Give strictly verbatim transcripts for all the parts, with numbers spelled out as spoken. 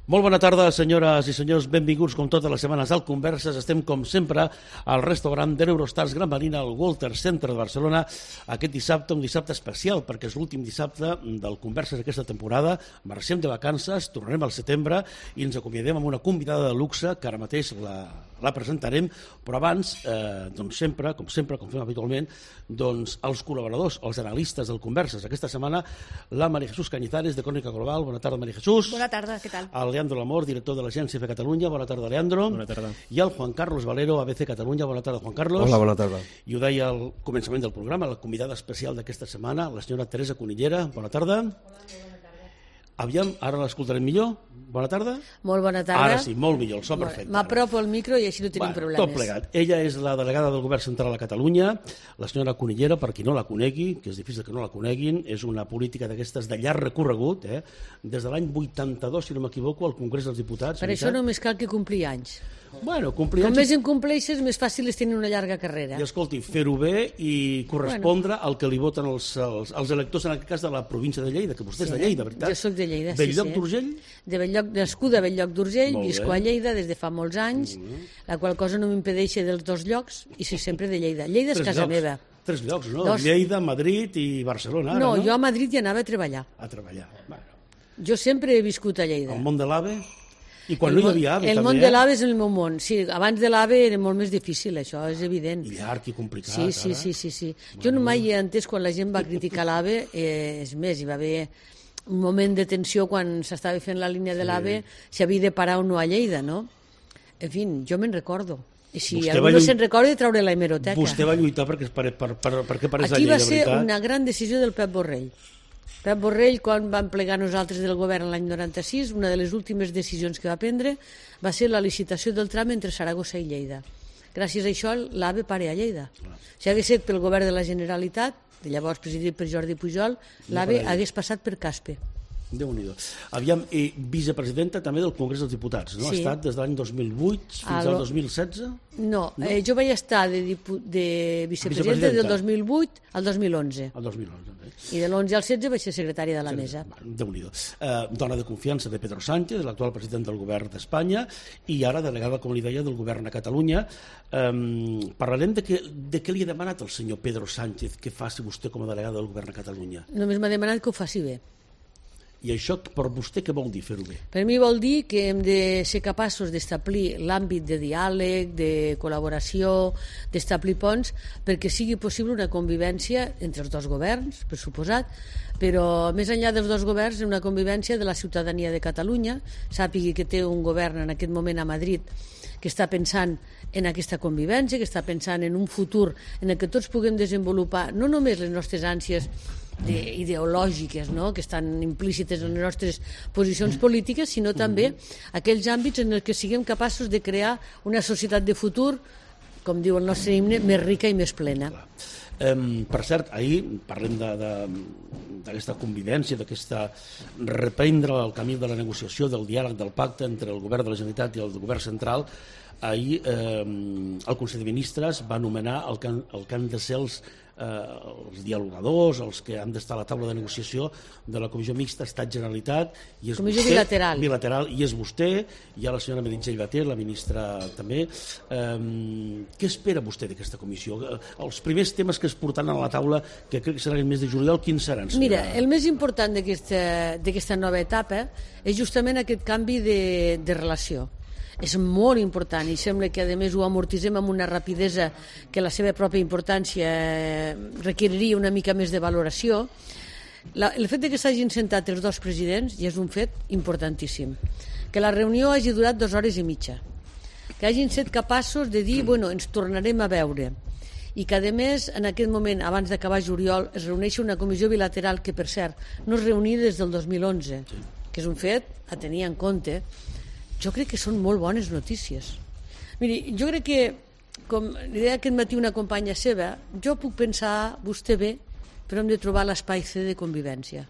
Molt bona tarda, senyores i senyors. Benvinguts, com totes les setmanes, al Converses. Estem, com sempre, al restaurant de l'Eurostars Gran Marina, al Walter Center de Barcelona, aquest dissabte, un dissabte especial, perquè és l'últim dissabte del Converses aquesta temporada. Marxem de vacances, tornarem al setembre i ens acomiadem amb una convidada de luxe, que ara mateix la, la presentarem, però abans, eh, doncs sempre, com sempre, com fem habitualment, doncs els col·laboradors, els analistes del Converses. Aquesta setmana, la María Jesús Cañizares, de Crónica Global. Bona tarda, María Jesús. Bona tarda, què tal? El Leandro Lamor, director de l'Agència F Catalunya. Bona tarda, Leandro. Bona tarda. I el Juan Carlos Valero, A B C Catalunya. Bona tarda, Juan Carlos. Hola, bona tarda. I ho deia al començament del programa, la convidada especial d'aquesta setmana, la senyora Teresa Cunillera. Bona tarda. Aviam, ara l'escoltarem millor. Bona tarda. Molt bona tarda. Ara sí, molt millor, el so perfecte. M'apropo al micro i així no tenim bueno, problemes. Tot plegat. Ella és la delegada del Govern Central a Catalunya, la senyora Cunillera, per qui no la conegui, que és difícil que no la coneguin, és una política d'aquestes de llarg recorregut, eh? Des de l'any vuitanta-dos, si no m'equivoco, al Congrés dels Diputats. Per això només cal que complir anys. Bueno, complir Com anys... més en compleixes, més fàcil és tenir una llarga carrera. I escolti, fer-ho bé i correspondre bueno. al que li voten els, els, els electors, en aquest cas de la província de Lleida, que vostè sí, és de Lleida, veritat? Jo soc de Lleida, sí, Belllloc sí. d'Urgell? De Belllloc, nascuda a Belllloc d'Urgell, visco a Lleida des de fa molts anys, mm -hmm. la qual cosa no m'impedeix dels dos llocs i soc sempre de Lleida. Lleida és Tres casa llocs. meva. Tres llocs, no? Dos. Lleida, Madrid i Barcelona. Ara, no, no, jo a Madrid hi anava a treballar. A treballar. Bueno. Jo sempre he viscut a Lleida. El món de l'AVE? I quan el no hi havia AVE, el també, món eh? de l'AVE és el meu món. Sí, abans de l'AVE era molt més difícil, això és evident. I llarg i complicat, sí, sí, ara. sí, sí, sí. Bueno. Jo no mai he entès quan la gent va criticar l'AVE, eh, és més, hi va haver un moment de tensió quan s'estava fent la línia de l'AVE, si havia de parar o no a Lleida, no? En fi, jo me'n recordo. I si Vostè algú no se'n recorda, trauré la hemeroteca. Vostè va lluitar perquè, per, per, per, perquè parés a Aquí Lleida, va ser veritat? una gran decisió del Pep Borrell. Pep Borrell, quan vam plegar nosaltres del govern l'any noranta-sis, una de les últimes decisions que va prendre va ser la licitació del tram entre Saragossa i Lleida. Gràcies a això, l'AVE pare a Lleida. Si hagués estat pel govern de la Generalitat, de llavors presidit per Jordi Pujol, l'AVE no hagués passat per Caspe. Déu-n'hi-do. Aviam, i vicepresidenta també del Congrés dels Diputats, no? Sí. Ha estat des de l'any dos mil vuit fins al, al dos mil setze? No, no? Eh, jo vaig estar de, dipu de vicepresidenta, vicepresidenta del dos mil vuit al dos mil onze. Al dos mil onze, eh? I de l'onze al setze vaig ser secretària de la sí, mesa. Déu-n'hi-do. Eh, dona de confiança de Pedro Sánchez, l'actual president del govern d'Espanya, i ara delegada, com li deia, del govern a Catalunya. Eh, parlarem de, que, de què li ha demanat el senyor Pedro Sánchez que faci vostè com a delegada del govern a Catalunya. Només m'ha demanat que ho faci bé. I això per vostè què vol dir, fer-ho bé? Per mi vol dir que hem de ser capaços d'establir l'àmbit de diàleg, de col·laboració, d'establir ponts, perquè sigui possible una convivència entre els dos governs, per suposat, però més enllà dels dos governs, una convivència de la ciutadania de Catalunya, sàpigui que té un govern en aquest moment a Madrid que està pensant en aquesta convivència, que està pensant en un futur en el que tots puguem desenvolupar no només les nostres ànsies ideològiques, no?, que estan implícites en les nostres posicions polítiques, sinó també aquells àmbits en els que siguem capaços de crear una societat de futur, com diu el nostre himne, més rica i més plena. Um, per cert, ahir parlem d'aquesta convivència, d'aquesta reprendre el camí de la negociació, del diàleg, del pacte entre el govern de la Generalitat i el govern central. Ahir eh, el Consell de Ministres va anomenar el que, el que han de ser els Eh, els dialogadors, els que han d'estar a la taula de negociació de la Comissió Mixta Estat-Generalitat, i és Comissió vostè, bilateral. bilateral, i és vostè, hi ha la senyora Meritxell Batet, la ministra també. Eh, què espera vostè d'aquesta comissió? Els primers temes que es portaran a la taula, que crec que seran el mes de juliol, quins seran? Senyora? Mira, el més important d'aquesta nova etapa és justament aquest canvi de, de relació. És molt important i sembla que a més ho amortitzem amb una rapidesa que la seva pròpia importància requeriria una mica més de valoració. La, el fet que s'hagin sentat els dos presidents ja és un fet importantíssim. Que la reunió hagi durat dues hores i mitja, que hagin estat capaços de dir, bueno, ens tornarem a veure, i que a més en aquest moment, abans d'acabar juliol, es reuneixi una comissió bilateral que, per cert, no es reunia des del dos mil onze, que és un fet a tenir en compte. Jo crec que són molt bones notícies. Miri, jo crec que, com li deia aquest matí una companya seva, jo puc pensar, vostè bé, però hem de trobar l'espai C de convivència.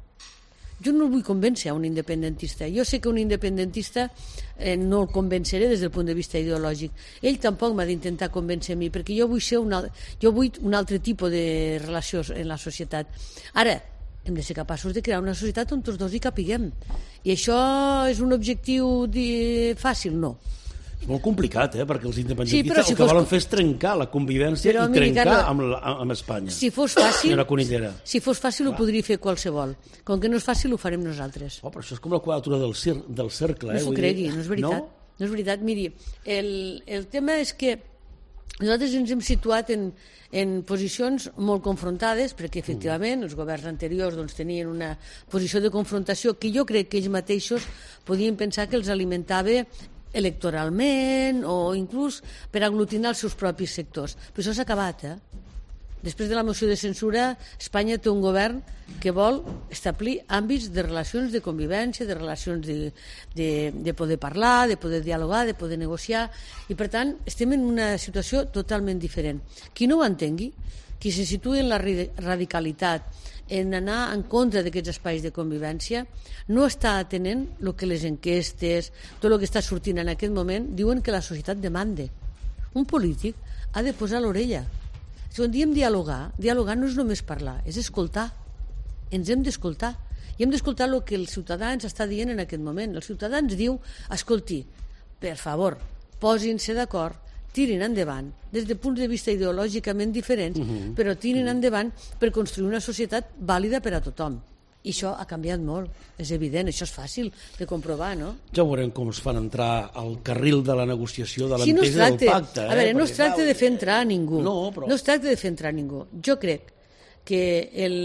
Jo no vull convèncer a un independentista. Jo sé que un independentista eh, no el convenceré des del punt de vista ideològic. Ell tampoc m'ha d'intentar convèncer a mi, perquè jo vull ser un, jo vull un altre tipus de relació en la societat. Ara, hem de ser capaços de crear una societat on tots dos hi capiguem. I això és un objectiu de... fàcil? No. És molt complicat, eh? Perquè els independentistes sí, si el que fos... volen fer és trencar la convivència però, i trencar Carlos, amb, la, amb Espanya. Si fos fàcil, si fos fàcil ho podria fer qualsevol. Com que no és fàcil, ho farem nosaltres. Oh, però això és com la quadratura del, cir del cercle. No eh? s'ho cregui, no és veritat. No? No és veritat. Miri, el, el tema és que nosaltres ens hem situat en, en posicions molt confrontades, perquè efectivament els governs anteriors doncs, tenien una posició de confrontació que jo crec que ells mateixos podien pensar que els alimentava electoralment o inclús per aglutinar els seus propis sectors. Però això s'ha acabat, eh? Després de la moció de censura, Espanya té un govern que vol establir àmbits de relacions de convivència, de relacions de, de, de poder parlar, de poder dialogar, de poder negociar, i per tant estem en una situació totalment diferent. Qui no ho entengui, qui se situï en la radicalitat, en anar en contra d'aquests espais de convivència, no està atenent el que les enquestes, tot el que està sortint en aquest moment, diuen que la societat demanda. Un polític ha de posar l'orella. Quan diem dialogar, dialogar no és només parlar, és escoltar. Ens hem d'escoltar. I hem d'escoltar el que el ciutadà ens està dient en aquest moment. El ciutadà ens diu, escolti, per favor, posin-se d'acord, tirin endavant, des de punts de vista ideològicament diferents, uh-huh. però tirin endavant per construir una societat vàlida per a tothom. I això ha canviat molt, és evident, això és fàcil de comprovar, no? Ja veurem com es fan entrar al carril de la negociació, de l'entesa sí, no tracta, del pacte. Eh? A veure, no Perquè, es tracta clar, de fer entrar a ningú. No, però... no es tracta de fer entrar a ningú. Jo crec que el...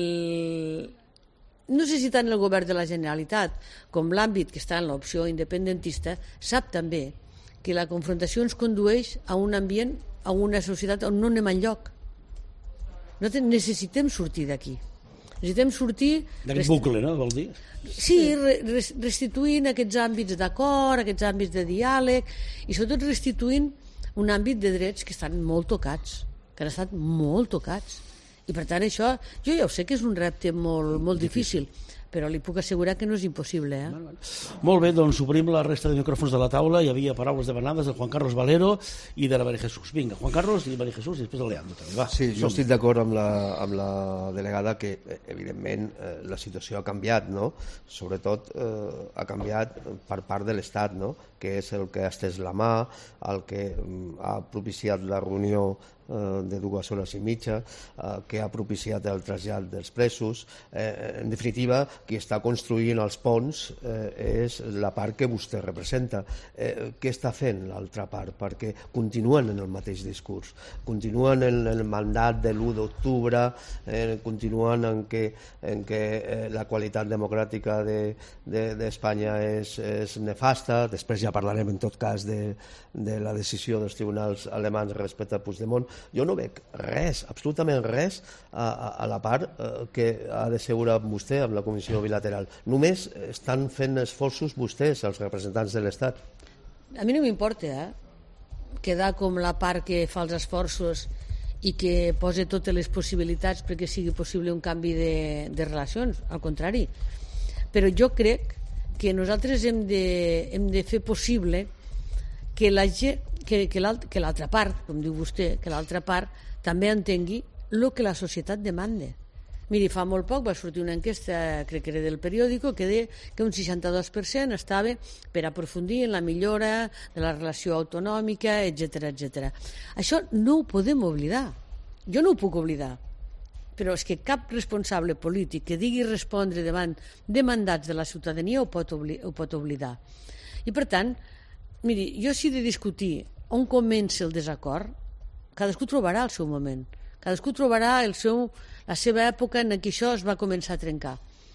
no sé si tant el govern de la Generalitat com l'àmbit que està en l'opció independentista sap també que la confrontació ens condueix a un ambient, a una societat on no anem enlloc. Nosaltres necessitem sortir d'aquí. Necessitem sortir... D'aquest bucle, no, vol dir? Sí, restituint aquests àmbits d'acord, aquests àmbits de diàleg, i sobretot restituint un àmbit de drets que estan molt tocats, que han estat molt tocats. I per tant això, jo ja ho sé que és un repte molt, molt difícil, però li puc assegurar que no és impossible. Eh? Bueno, bueno. Molt bé, doncs obrim la resta de micròfons de la taula. Hi havia paraules demanades de Juan Carlos Valero i de la María Jesús. Vinga, Juan Carlos i María Jesús i després el Leandro també. Va, sí, jo estic d'acord amb, la, amb la delegada que evidentment eh, la situació ha canviat, no? Sobretot eh, ha canviat per part de l'Estat, no? Que és el que ha estès la mà, el que mm, ha propiciat la reunió de dues hores i mitja, eh, que ha propiciat el trasllat dels presos. Eh, en definitiva, qui està construint els ponts eh, és la part que vostè representa. Eh, què està fent l'altra part? Perquè continuen en el mateix discurs, continuen en el mandat de l'u d'octubre, eh, continuen en què, en què eh, la qualitat democràtica d'Espanya de, de, és, és nefasta. Després ja parlarem en tot cas de, de la decisió dels tribunals alemans respecte a Puigdemont. Jo no veig res, absolutament res, a, a, a la part eh, que ha d'assegurar vostè amb la comissió bilateral. Només estan fent esforços vostès, els representants de l'Estat. A mi no m'importa, eh? Quedar com la part que fa els esforços i que posa totes les possibilitats perquè sigui possible un canvi de, de relacions, al contrari. Però jo crec que nosaltres hem de, hem de fer possible que la gent que, que l'altra part, com diu vostè, que l'altra part també entengui el que la societat demanda. Miri, fa molt poc va sortir una enquesta, crec que era del periòdico, que deia que un seixanta-dos per cent estava per aprofundir en la millora de la relació autonòmica, etcètera, etcètera. Això no ho podem oblidar. Jo no ho puc oblidar. Però és que cap responsable polític que digui respondre davant de mandats de la ciutadania ho pot, obli ho pot oblidar. I per tant, miri, jo si he de discutir on comença el desacord, cadascú trobarà el seu moment, cadascú trobarà el seu, la seva època en què això es va començar a trencar.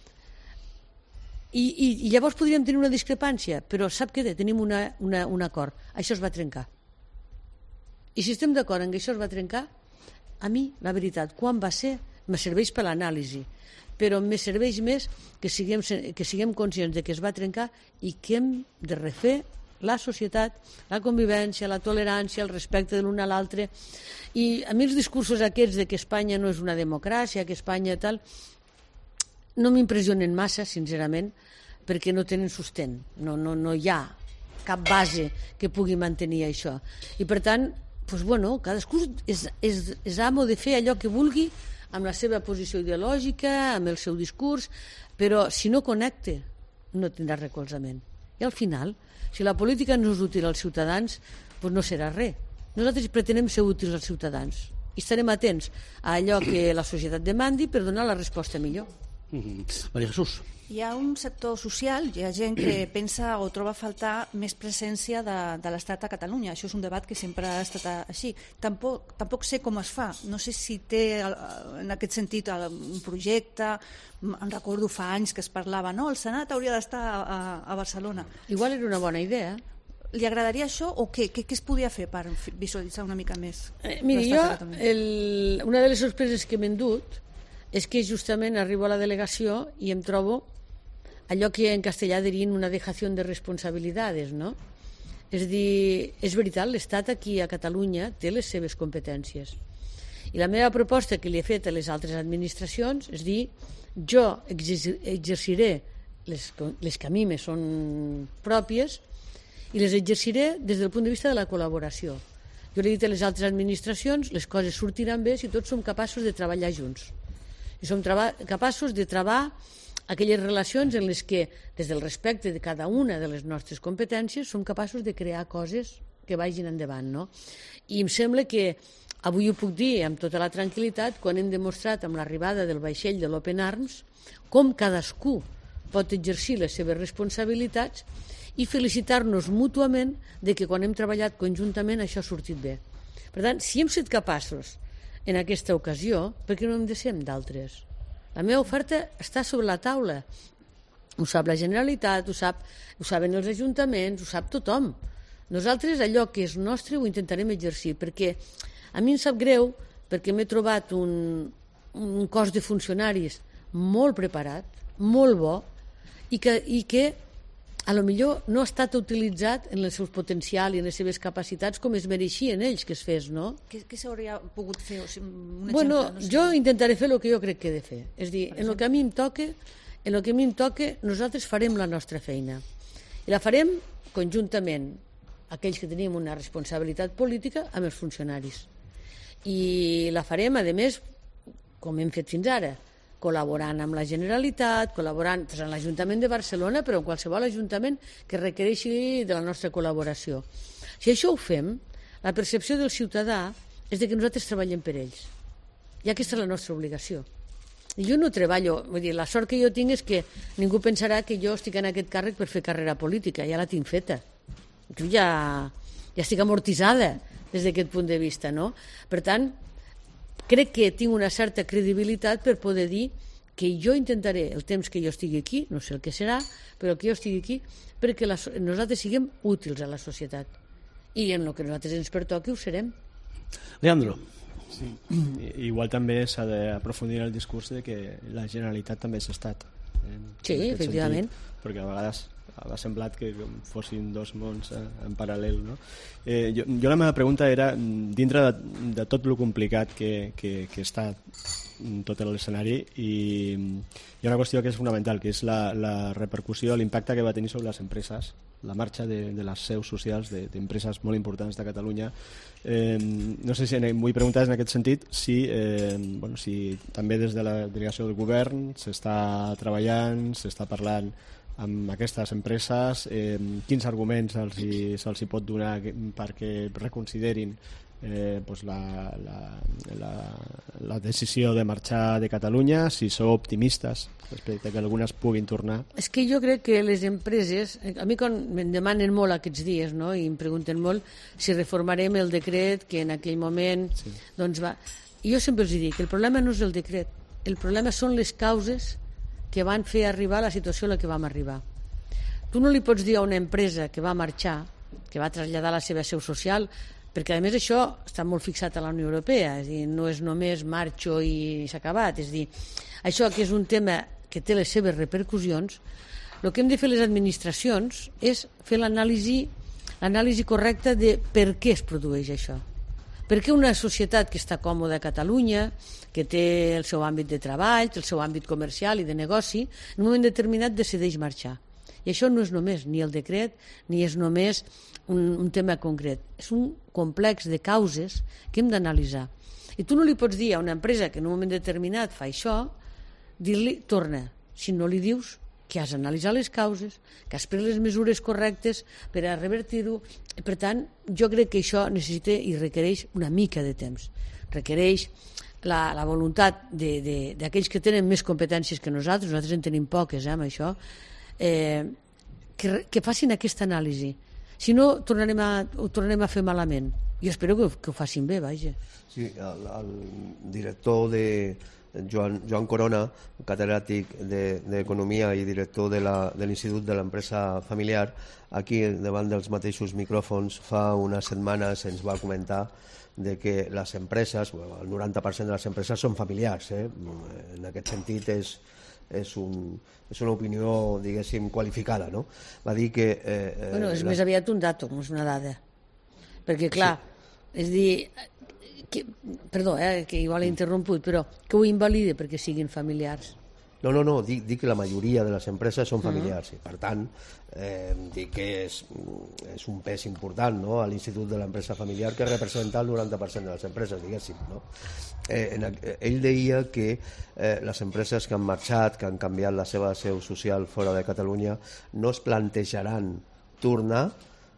I, i, i llavors podríem tenir una discrepància, però sap què? Tenim una, una, un acord, això es va trencar. I si estem d'acord en que això es va trencar, a mi, la veritat, quan va ser, me serveix per l'anàlisi, però me serveix més que siguem, que siguem conscients de que es va trencar i que hem de refer la societat, la convivència, la tolerància, el respecte de l'un a l'altre. I a mi els discursos aquests de que Espanya no és una democràcia, que Espanya tal, no m'impressionen massa, sincerament, perquè no tenen sostén. No, no, no hi ha cap base que pugui mantenir això. I per tant, doncs, bueno, cadascú és, és, és amo de fer allò que vulgui amb la seva posició ideològica, amb el seu discurs, però si no connecta no tindrà recolzament. I al final, si la política no és útil als ciutadans, doncs no serà res. Nosaltres pretenem ser útils als ciutadans i estarem atents a allò que la societat demandi per donar la resposta millor. Mm-hmm. Maria Jesús. Hi ha un sector social, hi ha gent que pensa o troba a faltar més presència de, de l'Estat a Catalunya. Això és un debat que sempre ha estat així. Tampoc, tampoc sé com es fa. No sé si té en aquest sentit un projecte. Em recordo fa anys que es parlava, no, el Senat hauria d'estar a, a Barcelona. Igual era una bona idea. Li agradaria això o què? Què, què es podia fer per visualitzar una mica més? Eh, miri, jo, el, una de les sorpreses que m'he endut és que justament arribo a la delegació i em trobo allò que en castellà dirien una dejació de responsabilitats, no? És a dir, és veritat, l'Estat aquí a Catalunya té les seves competències. I la meva proposta que li he fet a les altres administracions és dir, jo exerciré les, les que a mi me són pròpies i les exerciré des del punt de vista de la col·laboració. Jo li he dit a les altres administracions, les coses sortiran bé si tots som capaços de treballar junts. I som capaços de treballar aquelles relacions en les que, des del respecte de cada una de les nostres competències, som capaços de crear coses que vagin endavant, no? I em sembla que avui ho puc dir amb tota la tranquil·litat quan hem demostrat amb l'arribada del vaixell de l'Open Arms com cadascú pot exercir les seves responsabilitats i felicitar-nos mútuament de que quan hem treballat conjuntament això ha sortit bé. Per tant, si hem estat capaços en aquesta ocasió, per què no hem de ser amb d'altres? La meva oferta està sobre la taula. Ho sap la Generalitat, ho, sap, ho saben els ajuntaments, ho sap tothom. Nosaltres allò que és nostre ho intentarem exercir, perquè a mi em sap greu, perquè m'he trobat un, un cos de funcionaris molt preparat, molt bo, i que, i que a lo millor no ha estat utilitzat en el seu potencial i en les seves capacitats com es mereixien ells que es fes, no? Què, què s'hauria pogut fer? O sigui, un bueno, exemple, no sé. Jo intentaré fer el que jo crec que he de fer. És dir, en el que a mi em toca, en el que a mi em toca, nosaltres farem la nostra feina. I la farem conjuntament, aquells que tenim una responsabilitat política, amb els funcionaris. I la farem, a més, com hem fet fins ara, col·laborant amb la Generalitat, col·laborant amb l'Ajuntament de Barcelona, però en qualsevol ajuntament que requereixi de la nostra col·laboració. Si això ho fem, la percepció del ciutadà és de que nosaltres treballem per ells. I aquesta és la nostra obligació. I jo no treballo, vull dir, la sort que jo tinc és que ningú pensarà que jo estic en aquest càrrec per fer carrera política, ja la tinc feta. Jo ja, ja estic amortitzada des d'aquest punt de vista, no? Per tant, crec que tinc una certa credibilitat per poder dir que jo intentaré, el temps que jo estigui aquí, no sé el que serà, però que jo estigui aquí perquè la, nosaltres siguem útils a la societat. I en el que nosaltres ens pertoqui ho serem. Leandro. Sí. Igual també s'ha d'aprofundir el discurs de que la Generalitat també és Estat. Sí, efectivament. Sentit, perquè a vegades ha semblat que fossin dos mons eh, en paral·lel, no? Eh, jo, jo la meva pregunta era, dintre de, de tot el complicat que, que, que està tot l'escenari, i hi ha una qüestió que és fonamental, que és la, la repercussió, l'impacte que va tenir sobre les empreses, la marxa de, de les seus socials d'empreses molt importants de Catalunya. Eh, no sé si vull preguntar en aquest sentit si, eh, bueno, si també des de la delegació del govern s'està treballant, s'està parlant amb aquestes empreses, eh, quins arguments se'ls hi, se'ls hi pot donar perquè reconsiderin eh, pues la, la, la, la decisió de marxar de Catalunya, si sou optimistes respecte que algunes puguin tornar. És que jo crec que les empreses, a mi quan em demanen molt aquests dies, no? I em pregunten molt si reformarem el decret que en aquell moment sí. doncs va... I jo sempre els dic que el problema no és el decret, el problema són les causes que van fer arribar a la situació a la que vam arribar. Tu no li pots dir a una empresa que va marxar, que va traslladar la seva seu social, perquè a més això està molt fixat a la Unió Europea, és dir, no és només marxo i s'ha acabat, és dir, això que és un tema que té les seves repercussions, el que hem de fer les administracions és fer l'anàlisi l'anàlisi correcta de per què es produeix això. Per què una societat que està còmoda a Catalunya, que té el seu àmbit de treball, el seu àmbit comercial i de negoci, en un moment determinat decideix marxar. I això no és només ni el decret, ni és només un, un tema concret. És un complex de causes que hem d'analitzar. I tu no li pots dir a una empresa que en un moment determinat fa això, dir-li, torna. Si no li dius que has analitzat les causes, que has pres les mesures correctes per a revertir-ho. Per tant, jo crec que això necessita i requereix una mica de temps. Requereix la, la voluntat d'aquells que tenen més competències que nosaltres, nosaltres en tenim poques, eh, amb això, eh, que, que facin aquesta anàlisi. Si no, tornarem a, ho tornarem a fer malament. Jo espero que, que ho facin bé, vaja. Sí, el, el director de Joan, Joan Corona, catedràtic d'Economia i director de l'Institut de l'Empresa Familiar, aquí davant dels mateixos micròfons fa unes setmanes ens va comentar de que les empreses, bueno, el noranta per cent de les empreses són familiars, eh? En aquest sentit és, és, un, és una opinió, diguéssim, qualificada, no? Va dir que... Eh, bueno, és la... més aviat un dato, no és una dada. Perquè, clar, sí. És dir... Que, perdó, eh, que igual he interromput, però que ho invalide perquè siguin familiars. No, no, no, dic, dic que la majoria de les empreses són familiars i per tant eh, dic que és, és un pes important, no?, a l'Institut de l'Empresa Familiar, que representa el noranta per cent de les empreses, diguéssim, no? Eh, en, ell deia que eh, les empreses que han marxat, que han canviat la seva seu social fora de Catalunya, no es plantejaran tornar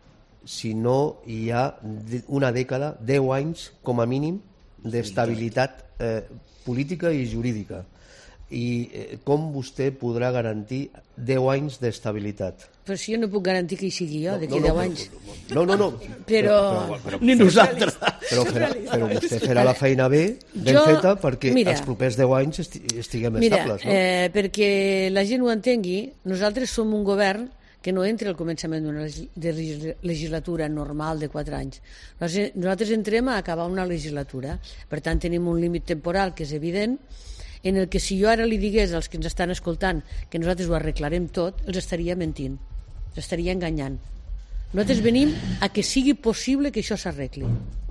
si no hi ha una dècada, deu anys com a mínim, d'estabilitat eh, política i jurídica. I eh, com vostè podrà garantir deu anys d'estabilitat? Però si jo no puc garantir que hi sigui jo, no, d'aquí no, deu no, anys. No, no, no. Però... però, però, però Ni nosaltres. Però, farà, però vostè farà la feina bé, ben Jo, feta, perquè mira, els propers deu anys esti, estiguem mira, estables. No? Eh, perquè la gent ho entengui, nosaltres som un govern que no entra al començament d'una legislatura normal de quatre anys. Nosaltres entrem a acabar una legislatura. Per tant, tenim un límit temporal que és evident, en el que si jo ara li digués als que ens estan escoltant que nosaltres ho arreglarem tot, els estaria mentint, els estaria enganyant. Nosaltres venim a que sigui possible que això s'arregli.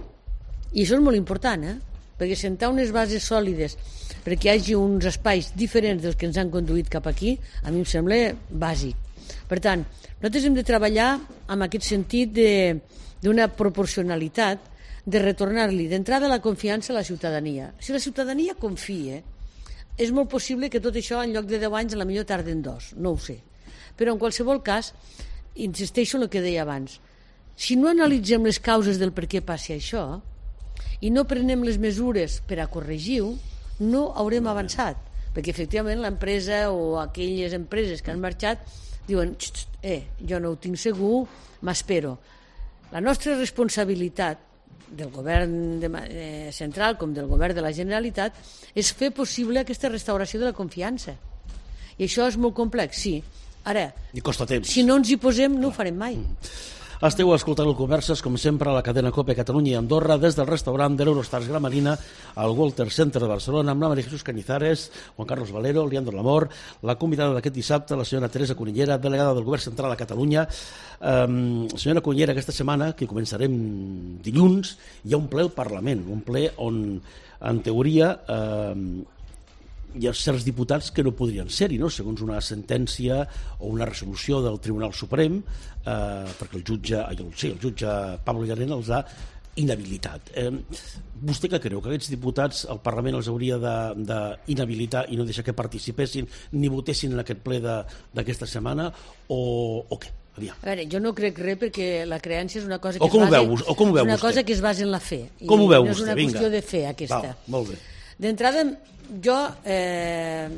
I això és molt important, eh? Perquè sentar unes bases sòlides perquè hi hagi uns espais diferents dels que ens han conduït cap aquí, a mi em sembla bàsic. Per tant, nosaltres hem de treballar amb aquest sentit d'una proporcionalitat, de retornar-li d'entrada la confiança a la ciutadania. Si la ciutadania confia, és molt possible que tot això en lloc de deu anys a la millor tarden dos, no ho sé. Però en qualsevol cas, insisteixo en el que deia abans, si no analitzem les causes del per què passi això i no prenem les mesures per a corregir-ho, no haurem avançat, perquè efectivament l'empresa o aquelles empreses que han marxat diuen, eh, jo no ho tinc segur, m'espero. La nostra responsabilitat del govern de, eh, central com del govern de la Generalitat és fer possible aquesta restauració de la confiança. I això és molt complex, sí. Ara, I costa temps. Si no ens hi posem, no ho farem mai. Esteu escoltant el Converses, com sempre, a la cadena COPE Catalunya i Andorra, des del restaurant de l'Eurostars Gran Marina, al Walter Center de Barcelona, amb la María Jesús Cañizares, Juan Carlos Valero, Leandro Lamor, la convidada d'aquest dissabte, la senyora Teresa Cunillera, delegada del Govern Central a Catalunya. Um, senyora Cunillera, aquesta setmana, que començarem dilluns, hi ha un ple al Parlament, un ple on, en teoria, um, hi ha certs diputats que no podrien ser-hi, no? Segons una sentència o una resolució del Tribunal Suprem, eh, perquè el jutge, el, sí, el jutge Pablo Llarena els ha inhabilitat. Eh, vostè què creu? Que aquests diputats el Parlament els hauria d'inhabilitar i no deixar que participessin ni votessin en aquest ple d'aquesta setmana o, o què? Aviam. A veure, jo no crec res perquè la creença és una cosa que, o com es, base, veu, o com ho veu és una vostè? cosa que es basa en la fe. Com ho veu no és vostè? una Vinga. qüestió de fe, aquesta. Val, molt bé. D'entrada, jo eh,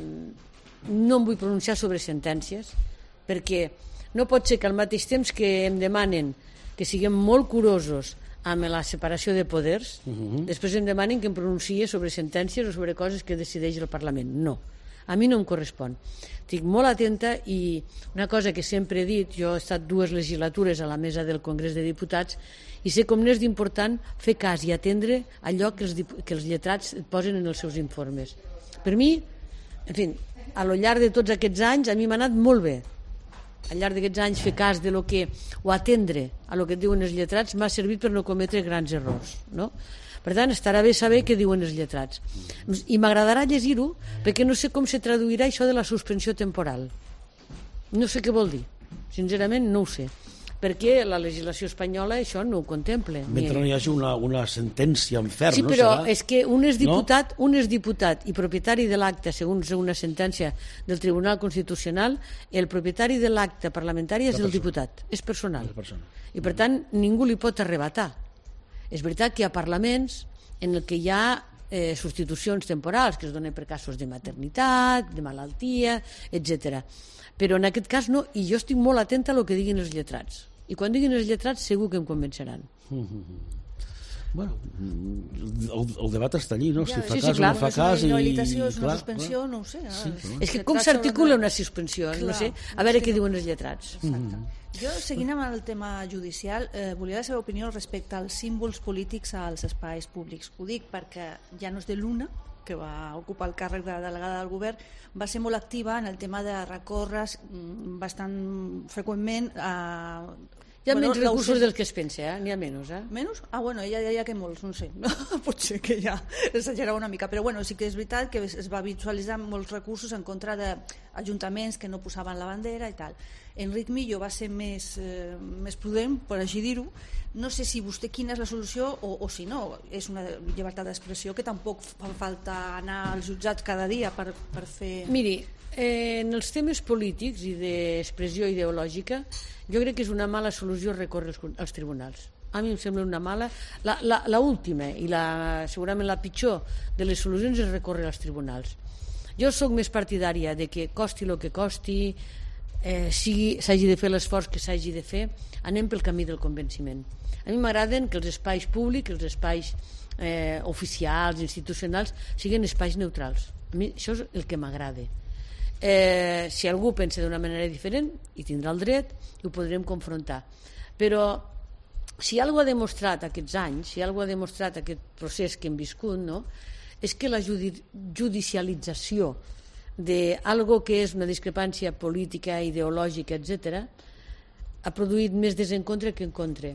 no em vull pronunciar sobre sentències perquè no pot ser que al mateix temps que em demanen que siguem molt curosos amb la separació de poders, uh-huh. després em demanen que em pronunciï sobre sentències o sobre coses que decideix el Parlament. No, a mi no em correspon. Estic molt atenta i una cosa que sempre he dit, jo he estat dues legislatures a la mesa del Congrés de Diputats i sé com n'és d'important fer cas i atendre allò que els, que els lletrats et posen en els seus informes. Per mi, en fi, a lo llarg de tots aquests anys, a mi m'ha anat molt bé. Al llarg d'aquests anys fer cas de lo que, o atendre a lo que et diuen els lletrats m'ha servit per no cometre grans errors, no? Per tant, estarà bé saber què diuen els lletrats. I m'agradarà llegir-ho perquè no sé com se traduirà això de la suspensió temporal. No sé què vol dir. sincerament no ho sé, perquè la legislació espanyola això no ho contempla. Mentre no hi hagi una, una sentència en ferm, sí, no? però Serà? és que un és diputat, no? un és diputat i propietari de l'acte segons una sentència del Tribunal Constitucional, el propietari de l'acte parlamentari és el diputat, és personal. I per tant ningú li pot arrebatar. És veritat que hi ha parlaments en el que hi ha eh, substitucions temporals que es donen per casos de maternitat, de malaltia, etcètera. Però en aquest cas no, i jo estic molt atenta a el que diguin els lletrats. I quan diguin els lletrats segur que em convenceran. Mm-hmm. Bueno, el, el debat està allí, no? Ja, si fa sí, cas sí, clar. o no fa és una cas... inhabilitació, i, és una clar, suspensió, clar. no ho sé. Sí, Sí, És que com s'articula una suspensió? No sé. A veure què diuen els lletrats. Exacte. Jo, seguint amb el tema judicial, eh, volia la seva opinió respecte als símbols polítics als espais públics. Ho dic perquè ja no és de l'Una, que va ocupar el càrrec de delegada del govern, va ser molt activa en el tema de recórrer bastant freqüentment a... Hi ha bueno, menys recursos l'ausen- del que es pensa, eh? N'hi ha menys, eh? Menys? Ah, bueno, ella deia que molts, no sé, no? Potser que ja exagerava una mica, però bueno, sí que és veritat que es es va visualitzar molts recursos en contra d'ajuntaments que no posaven la bandera i tal. Enric Millo va ser més, eh, més prudent, per així dir-ho. No sé si vostè quina és la solució o, o si no, és una llibertat d'expressió que tampoc fa falta anar als jutjats cada dia per, per fer... Miri, eh, en els temes polítics i d'expressió ideològica jo crec que és una mala solució recórrer als, als tribunals. A mi em sembla una mala... La, la, la última i la, segurament la pitjor de les solucions és recórrer als tribunals. Jo sóc més partidària de que costi el que costi, eh, s'hagi de fer l'esforç que s'hagi de fer, anem pel camí del convenciment. A mi m'agraden que els espais públics, els espais eh, oficials, institucionals, siguin espais neutrals. A mi això és el que m'agrada. Eh, si algú pensa d'una manera diferent, hi tindrà el dret, i ho podrem confrontar. Però si algú ha demostrat aquests anys, si algú ha demostrat aquest procés que hem viscut, no?, és que la judicialització d'algo que és una discrepància política, ideològica, etcètera, ha produït més desencontre que encontre.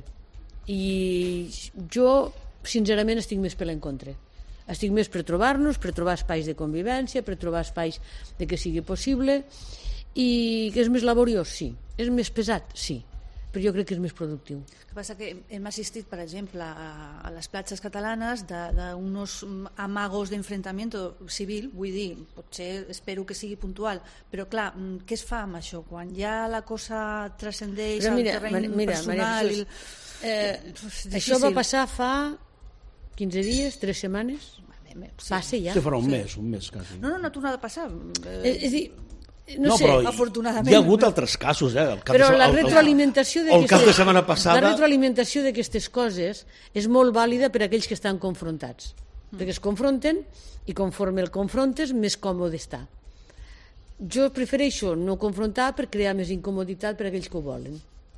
I jo, sincerament, estic més per l'encontre. Estic més per trobar-nos, per trobar espais de convivència, per trobar espais de que sigui possible, i que és més laboriós, sí. És més pesat, sí, però jo crec que és més productiu. El que passa que hem assistit, per exemple, a, a les platges catalanes d'uns amagos d'enfrontament civil, vull dir, potser espero que sigui puntual, però clar, què es fa amb això? Quan ja la cosa transcendeix al terreny mira, personal... Maria, eh, això va passar fa quinze dies, tres setmanes? Sí. Passa ja. Sí, farà un mes, un mes quasi. No, no, no ha tornat a passar. Eh, és a dir, no, no, sé, però afortunadament. hi ha hagut altres casos, eh? El cap però de, la el, retroalimentació el, el cap de setmana la passada... retroalimentació d'aquestes coses és molt vàlida per a aquells que estan confrontats, mm. perquè es confronten i conforme el confrontes més còmode està. Jo prefereixo no confrontar per crear més incomoditat per a aquells que ho volen.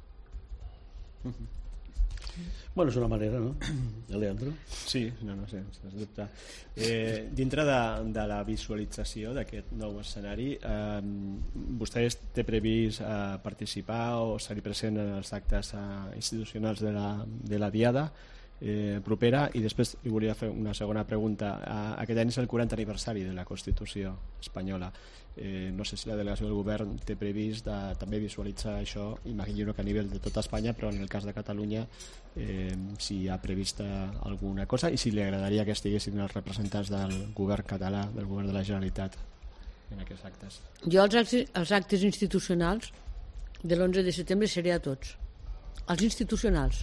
Mm-hmm. Bueno, és una manera, no? Leandro? Sí, no, no sé, sens dubte. Eh, dintre de, de la visualització d'aquest nou escenari, eh, vostè té previst eh, participar o ser present en els actes eh, institucionals de la, de la Diada eh, propera? I després li volia fer una segona pregunta. Eh, aquest any és el quaranta aniversari de la Constitució espanyola. Eh, no sé si la delegació del govern té previst de, també visualitzar això, imagino que a nivell de tota Espanya, però en el cas de Catalunya eh, si hi ha prevista alguna cosa i si li agradaria que estiguessin els representants del govern català, del govern de la Generalitat en aquests actes. Jo els actes, els actes institucionals de l'onze de setembre seré a tots, els institucionals,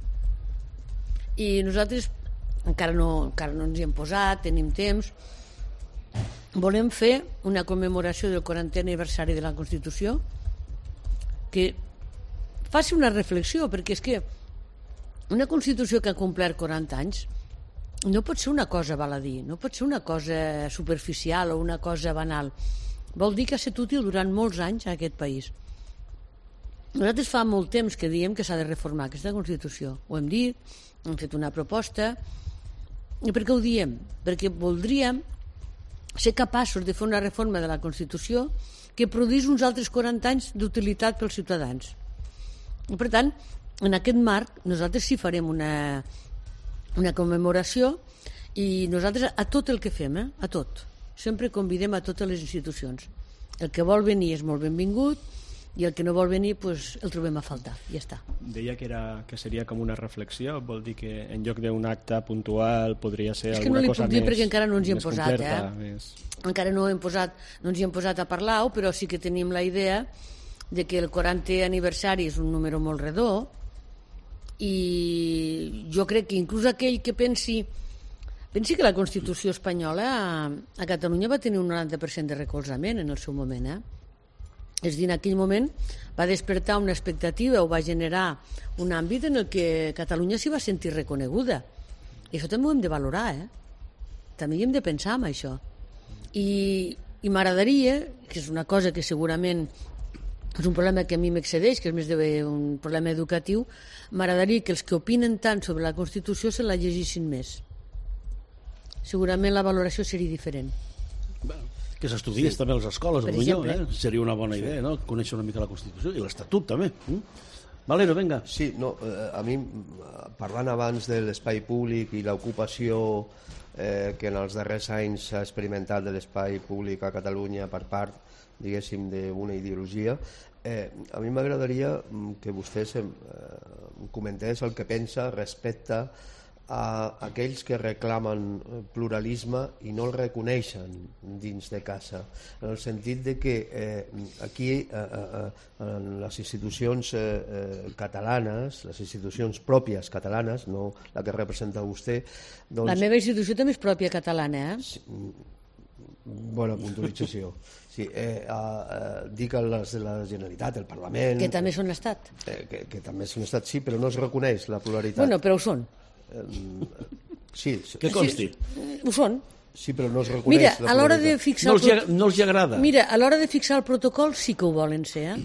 i nosaltres encara no, encara no ens hi hem posat, tenim temps. Volem fer una commemoració del quarantè aniversari de la Constitució que faci una reflexió, perquè és que una Constitució que ha complert quaranta anys no pot ser una cosa baladí, no pot ser una cosa superficial o una cosa banal. Vol dir que ha estat útil durant molts anys a aquest país. Nosaltres fa molt temps que diem que s'ha de reformar aquesta Constitució. Ho hem dit, hem fet una proposta. I per què ho diem? Perquè voldríem ser capaços de fer una reforma de la Constitució que produís uns altres quaranta anys d'utilitat pels ciutadans. I per tant, en aquest marc, nosaltres sí farem una, una commemoració i nosaltres a tot el que fem, eh? a tot, sempre convidem a totes les institucions. El que vol venir és molt benvingut i el que no vol venir pues, el trobem a faltar, ja està. Deia que, era, que seria com una reflexió, vol dir que en lloc d'un acte puntual podria ser és alguna cosa més... És que no li puc dir perquè encara no ens hi hem posat, completa, eh? Més... Encara no, hem posat, no ens hi hem posat a parlar-ho, però sí que tenim la idea de que el quarantè aniversari és un número molt redó i jo crec que inclús aquell que pensi pensi que la Constitució espanyola a, a Catalunya va tenir un noranta per cent de recolzament en el seu moment, eh? És a dir, en aquell moment va despertar una expectativa o va generar un àmbit en el que Catalunya s'hi va sentir reconeguda. I això també ho hem de valorar, eh? També hi hem de pensar en això. I, i m'agradaria, que és una cosa que segurament és un problema que a mi m'excedeix, que és més de un problema educatiu, m'agradaria que els que opinen tant sobre la Constitució se la llegissin més. Segurament la valoració seria diferent. Bueno, que s'estudiés sí. també a les escoles, Per potser, exemple. eh? Seria una bona idea, no? Conèixer una mica la Constitució i l'Estatut també. Mm? Valero, vinga. Sí, no, eh, a mi, parlant abans de l'espai públic i l'ocupació eh, que en els darrers anys s'ha experimentat de l'espai públic a Catalunya per part, diguéssim, d'una ideologia, eh, a mi m'agradaria que vostè eh, comentés el que pensa respecte a aquells que reclamen pluralisme i no el reconeixen dins de casa, en el sentit de que eh, aquí eh, eh, en les institucions eh, eh, catalanes, les institucions pròpies catalanes, no la que representa vostè, doncs... La meva institució també és pròpia catalana, eh? Sí, bona puntualització. Sí, eh, eh, dic les de la Generalitat, el Parlament... Que també són estat. Eh, que, que també són estat, sí, però no es reconeix la pluralitat. Bueno, però ho són. Sí, sí. Que consti. Sí, ho són. Sí, però no es reconeix Mira, la a l'hora de pluralitat. fixar... No el els, hi, prot- no els hi agrada. Mira, a l'hora de fixar el protocol sí que ho volen ser, eh?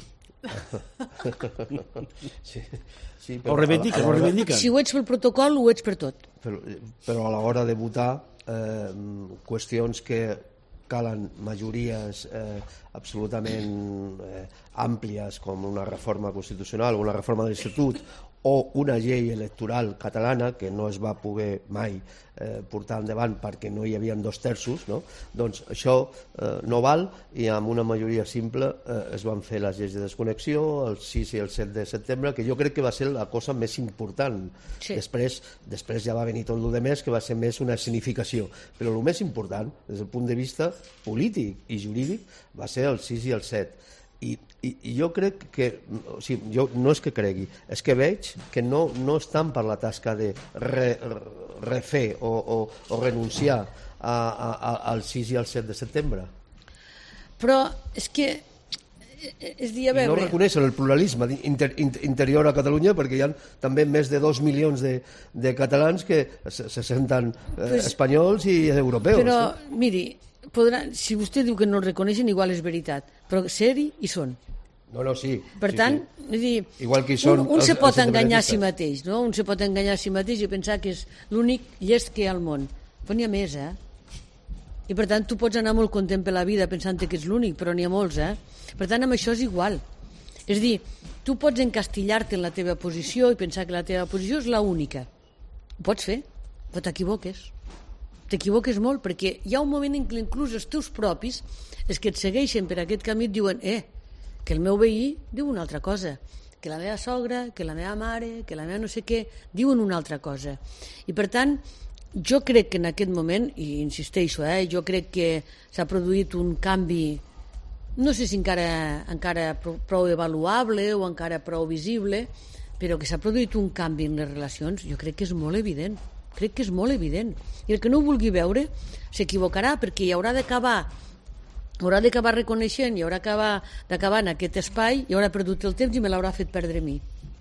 Sí, sí, Ho reivindiquen, a la- a ho l'hora- reivindiquen. Si ho ets pel protocol, ho ets per tot. Però, però a l'hora de votar eh, qüestions que calen majories eh, absolutament eh, àmplies com una reforma constitucional o una reforma de l'Estatut o una llei electoral catalana que no es va poder mai eh, portar endavant perquè no hi havia dos terços, no? Doncs això eh, no val i amb una majoria simple eh, es van fer les lleis de desconnexió el sis i el set de setembre, que jo crec que va ser la cosa més important. Sí. Després, després ja va venir tot el més, que va ser més una significació. Però el més important, des del punt de vista polític i jurídic, va ser el sis i el set. I, i, i jo crec que, o sigui, jo no és que cregui, és que veig que no, no estan per la tasca de re, refer o, o, o renunciar a, a, a, al sis i al set de setembre. Però és que... És dir, a I no veure... reconeixen el pluralisme inter, inter, interior a Catalunya perquè hi ha també més de dos milions de, de catalans que se, se senten eh, Pues, espanyols i europeus. Però, no? miri, podrà, si vostè diu que no el reconeixen, igual és veritat, però ser-hi hi són. No, no, sí. Per sí, tant, sí. és dir, Igual que hi són un, un els- se pot els enganyar a si independentistes. mateix, no? Un se pot enganyar a si mateix i pensar que és l'únic llest que hi ha al món. Però n'hi ha més, eh? I per tant, tu pots anar molt content per la vida pensant que ets l'únic, però n'hi ha molts, eh? Per tant, amb això és igual. És dir, tu pots encastillar-te en la teva posició i pensar que la teva posició és l'única. Ho pots fer, però t'equivoques. T'equivoques molt, perquè hi ha un moment en què inclús els teus propis, els que et segueixen per aquest camí, et diuen eh, que el meu veí diu una altra cosa, que la meva sogra, que la meva mare, que la meva no sé què, diuen una altra cosa. I per tant, jo crec que en aquest moment, i insisteixo, eh, jo crec que s'ha produït un canvi, no sé si encara, encara prou, prou avaluable o encara prou visible, però que s'ha produït un canvi en les relacions, jo crec que és molt evident. Crec que és molt evident. I el que no ho vulgui veure s'equivocarà, perquè hi haurà d'acabar haurà d'acabar reconeixent i haurà d'acabar en aquest espai i haurà perdut el temps i me l'haurà fet perdre a mi.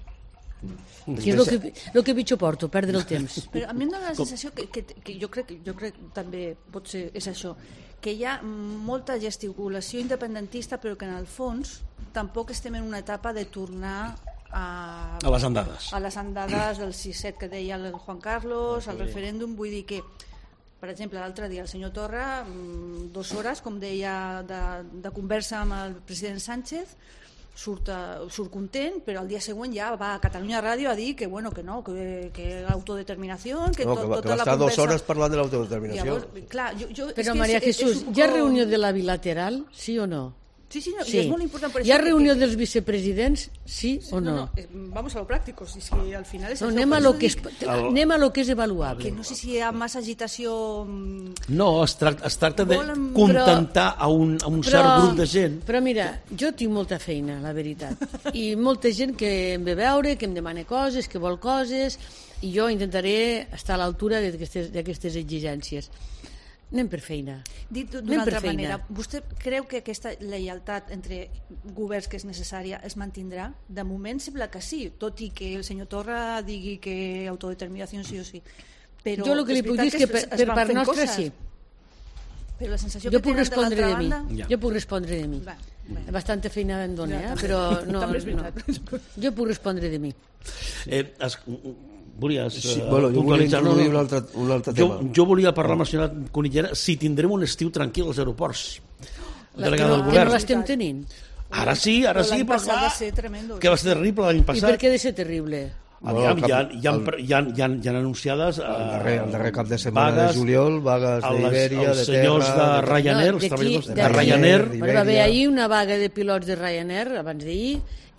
Que és el que, el que pitjor porto, perdre el temps. Però a mi em dóna la sensació que, que, que jo crec jo crec també pot ser és això, que hi ha molta gesticulació independentista però que en el fons tampoc estem en una etapa de tornar a, A les andades. a les andades del sis set que deia el Juan Carlos, al referèndum, vull dir que per exemple, l'altre dia el senyor Torra, dues hores, com deia, de, de conversa amb el president Sánchez, surt, surt content, però el dia següent ja va a Catalunya Ràdio a dir que, bueno, que no, que, que autodeterminació, que, No, tot, que, va, tota que va la estar conversa... dues hores parlant de l'autodeterminació. Llavors, clar, jo, jo, Però, és que Maria és, Jesús, és un hi ha poc- reunió de la bilateral, sí o no? Sí, sí, no, Sí. y es muy importante. Por Hi ha eso que- reunió que- dels vicepresidents, sí o no? No, no, eh, vamos a lo práctico, si es que al final es No, això, anem, per a això lo que és, dic anem a lo que és avaluable. que no sé si hi ha massa agitació... mm, No, es tracta, es tracta de Volen- contentar a un, a un cert grup de gent. Però mira, jo tinc molta feina, la veritat. I molta gent que em ve a veure, que em demana coses, que vol coses, i jo intentaré estar a l'altura d'aquestes d'aquestes exigències. Anem per feina. Dit Anem d'una per altra feina. manera, vostè creu que aquesta lleialtat entre governs que és necessària es mantindrà? De moment sembla que sí, tot i que el senyor Torra digui que autodeterminació sí o sí. Però jo el que li puc dir és que per, es- es per van part fent nostra coses. sí. Però la sensació Jo que puc tenen de respondre l'altra de mi. banda... Ja. Jo puc respondre de mi. Va, va. Bastanta feina em dona, Ja, eh? també. Però no, També és no. veritat. Jo puc respondre de mi. Eh, es, volies Sí, eh, bueno, jo volia puntualitzar, introduir un altre, un altre jo, tema. jo volia parlar amb la senyora Conillera si tindrem un estiu tranquil als aeroports. La, que, Delegada no, del que no govern. l'estem tenint. Ara sí, ara Però sí, l'any però passat clar, va ser tremendo. que va ser terrible l'any I passat. per què ha de ser terrible? Aviam, Bueno, hi, ha, cap- hi, ha, el- hi, ha, hi, ha, hi ha anunciades eh, El darrer, el darrer cap de setmana vagues de juliol, vagues a les- d'Iberia, als de senyors Terra... de Ryanair, els d'aquí- treballadors de d'aquí- Ryanair. d'Iberia. Bueno, va haver ahir una vaga de pilots de Ryanair abans d'ahir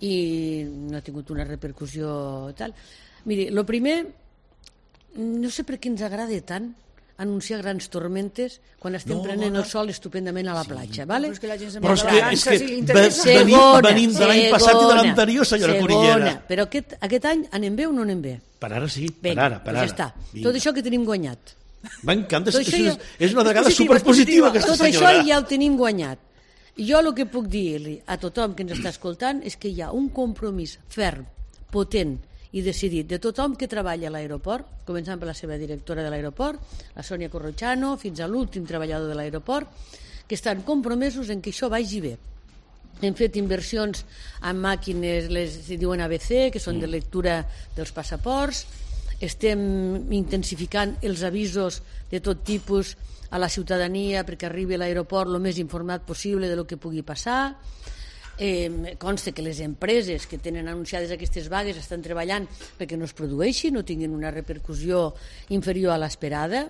i no ha tingut una repercussió tal. Miri, el primer, no sé per què ens agrada tant anunciar grans tormentes quan estem No, prenent no. el sol estupendament a la platja, vale? Però és que la gent se'n Però va és de que, vacances és que i li ve- interessa. venim, Segona, venim de l'any passat i de segona, l'anterior, senyora segona. Corillera. Però aquest, aquest any anem bé o no anem bé? Per ara sí, per Vinga, ara, per doncs ara. ja està. Vinga. Tot això que tenim guanyat. M'encanta, Tot és, això és, ja- és una és vegada positiva, és superpositiva positiva. aquesta Tot això senyora. ja ho tenim guanyat. I jo el que puc dir-li a tothom que ens està escoltant és que hi ha un compromís ferm, potent i decidit de tothom que treballa a l'aeroport, començant per la seva directora de l'aeroport, la Sònia Corrochano, fins a l'últim treballador de l'aeroport, que estan compromesos en que això vagi bé. Hem fet inversions en màquines, les diuen A B C, que són de lectura dels passaports, estem intensificant els avisos de tot tipus a la ciutadania perquè arribi a l'aeroport el més informat possible de lo que pugui passar. Eh, consta que les empreses que tenen anunciades aquestes vagues estan treballant perquè no es produeixi, no tinguin una repercussió inferior a l'esperada.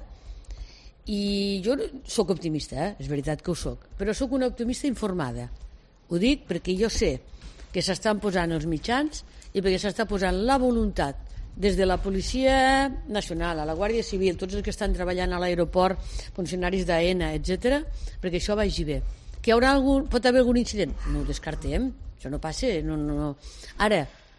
I jo sóc optimista, eh? És veritat que ho sóc, però sóc una optimista informada. Ho dic perquè jo sé que s'estan posant els mitjans i perquè s'està posant la voluntat des de la Policia Nacional, a la Guàrdia Civil, tots els que estan treballant a l'aeroport, funcionaris d'AENA, etcètera, perquè això vagi bé. Que hi haurà algun, pot haver algun incident? No ho descartem, això no passa. No, no, no. Ara,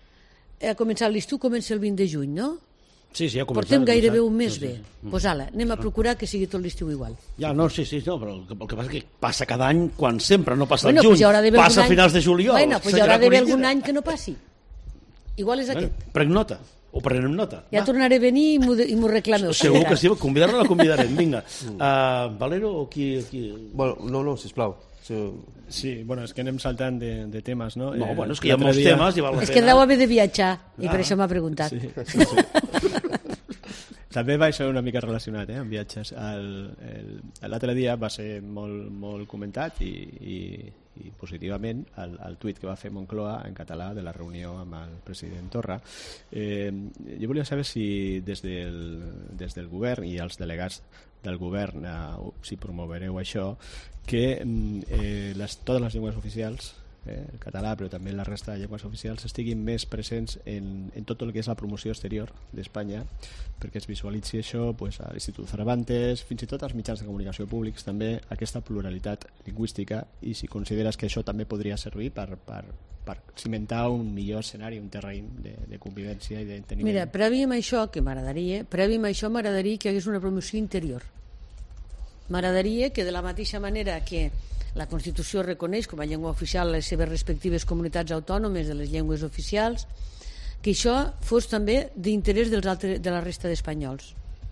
ha començat l'estiu, comença el vint de juny, no? Sí, sí, ja ha començat, Portem ha gairebé començat. un mes Sí, sí. bé. Pues ala, anem a procurar que sigui tot l'estiu igual. Ja, no, sí, sí, no, però el que, el que passa és que passa cada any quan sempre, no passa Bueno, al juny, pues hi haurà d'haver passa a algun finals any- de juliol. Bueno, pues hi senyora haurà d'haver Corillera. algun any que no passi. Igual és aquest. Bueno, prenc nota, o prenem nota. Ja Va. tornaré a venir i m'ho de- i m'ho reclameu. Segur que sí, convidar-la la convidarem, vinga. Uh, Valero o qui... qui... Bueno, no, no, sisplau. Sí. Sí, bueno, és que anem saltant de, de temes, no? No, Eh, bueno, és que hi ha l'altre molts dia- temes i val la És pena. que deu haver de viatjar i per Ah. això m'ha preguntat. Sí, sí, sí. També va ser una mica relacionat eh, amb viatges. El- el- L'altre dia va ser molt, molt comentat i, i, i positivament el, el tuit que va fer Moncloa en català de la reunió amb el president Torra. Eh, jo volia saber si des del, des del govern i els delegats del govern eh, si promovereu això, que mm, eh, les, totes les llengües oficials, eh, el català però també la resta de llengües oficials, estiguin més presents en, en tot el que és la promoció exterior d'Espanya, perquè es visualitzi això pues, a l'Institut Cervantes, fins i tot als mitjans de comunicació públics, també aquesta pluralitat lingüística, i si consideres que això també podria servir per, per, per cimentar un millor escenari, un terreny de, de convivència i d'enteniment. Mira, previ a això, que m'agradaria, previ a això m'agradaria que hi hagués una promoció interior. M'agradaria que de la mateixa manera que la Constitució reconeix com a llengua oficial les seves respectives comunitats autònomes de les llengües oficials, que això fos també d'interès dels altres, de la resta d'espanyols.